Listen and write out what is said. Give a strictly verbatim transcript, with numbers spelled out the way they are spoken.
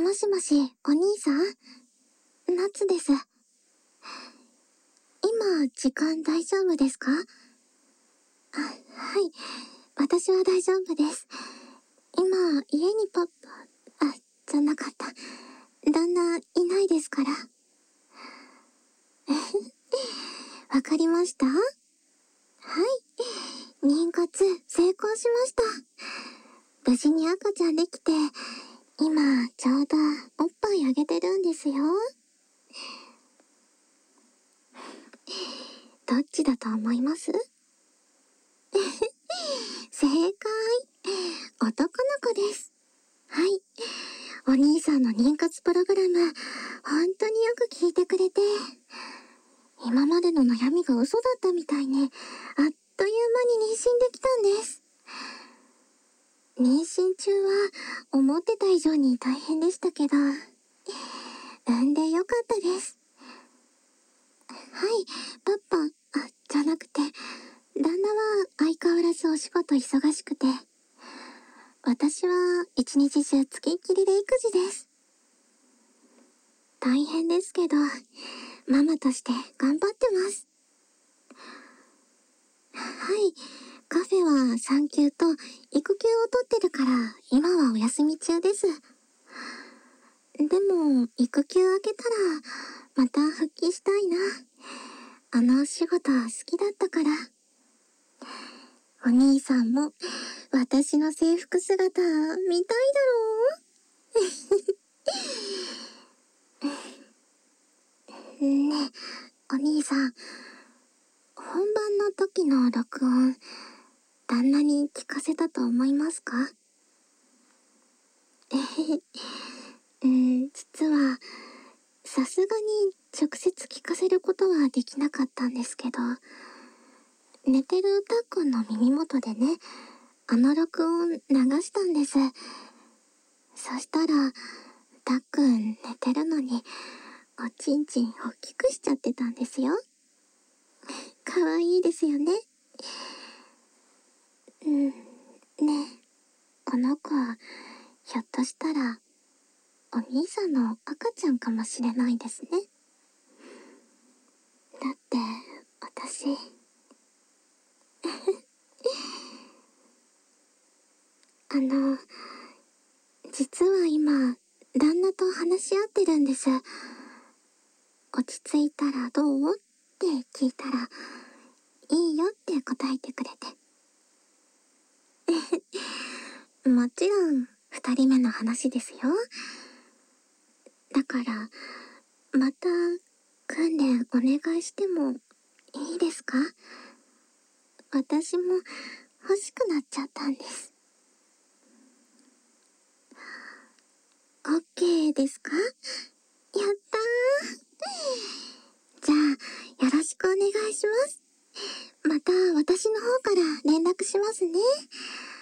もしもし、お兄さん？夏です。今、時間大丈夫ですか？あ、はい。私は大丈夫です。今、家にパパ、あ、じゃなかった。旦那、いないですから。わかりました？はい。妊活、成功しました。無事に赤ちゃんできて、今、ちょうど、おっぱいあげてるんですよ。どっちだと思います？正解。男の子です。はい。お兄さんの妊活プログラム、本当によく聞いてくれて、今までの悩みが嘘だったみたいに、あっという間に妊娠できたんです。妊娠中は思ってた以上に大変でしたけど、産んでよかったです。はい、パパ、あ、じゃなくて、旦那は相変わらずお仕事忙しくて、私は一日中つきっきりで育児です。大変ですけど、ママとして頑張ってます。はい、カフェは産休と育休を取ってるから、今はお休み中です。でも、育休明けたら、また復帰したいな。あのお仕事好きだったから。お兄さんも、私の制服姿、見たいだろう？ねえ、お兄さん、本番の時の録音、旦那に聞かせたと思いますか？えへへ、うん、実は、さすがに直接聞かせることはできなかったんですけど、寝てるたっくんの耳元でね、あの録音流したんです。そしたら、たっくん寝てるのに、おちんちん大きくしちゃってたんですよ。かわいいですよね。うん、ねえ、この子、ひょっとしたら、お兄さんの赤ちゃんかもしれないですね。だって、私、あの、実は今、旦那と話し合ってるんです。落ち着いたらどう？って聞いたら、いいよって答えてくれて。もちろん、二人目の話ですよ。だから、また、訓練お願いしてもいいですか？私も欲しくなっちゃったんです。オッケーですか？やったー。じゃあ、よろしくお願いします。また私の方から連絡しますね。